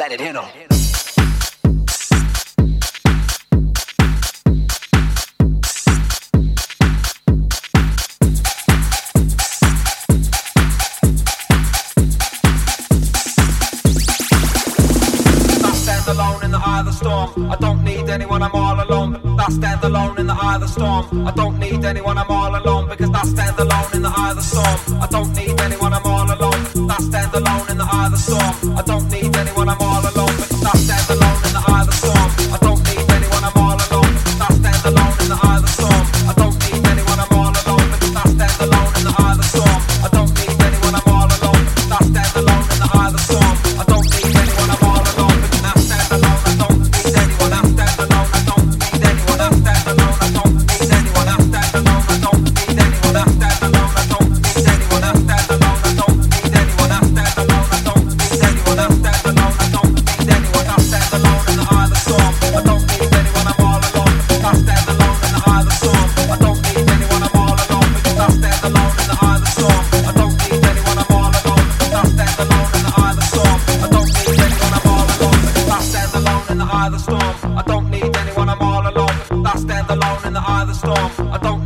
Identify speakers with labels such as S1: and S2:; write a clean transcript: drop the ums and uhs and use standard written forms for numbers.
S1: let it hit 'em.
S2: Alone in the eye of the storm. I don't need anyone, I'm all alone. I stand alone in the eye of the storm. I don't need anyone, I'm all alone. Because I stand alone in the eye of the storm. I don't need anyone, I'm all alone. I stand alone in the eye of the storm. I don't need anyone, I'm all alone. Because I stand alone in the eye of the storm. I don't need anyone, I'm all alone. I stand alone in the eye of the storm. I don't need anyone, I'm all alone. Because I stand alone in the eye of the storm. I don't need anyone, I'm all alone. I stand alone in the eye of the storm. I don't need anyone, I'm all alone. Because I stand alone. I don't need anyone. I stand alone. I don't need anyone. I stand alone. I don't need anyone. I stand alone. I don't need anyone. I stand alone. I don't need anyone. I stand alone. I don't need anyone. I stand alone. I don't need anyone. I stand alone. I don't need anyone. I stand alone in the eye of the storm. I don't need anyone. I'm all alone. I stand alone in the eye of the storm. I don't need anyone. I'm all alone. Because I stand alone in the eye of the storm. I don't need anyone. I'm all alone. Because I stand alone in the eye of the storm. I don't need anyone. I'm all alone. Because I stand alone in the eye of the storm. I don't need anyone. I'm all alone. I stand alone in the eye of the storm. I don't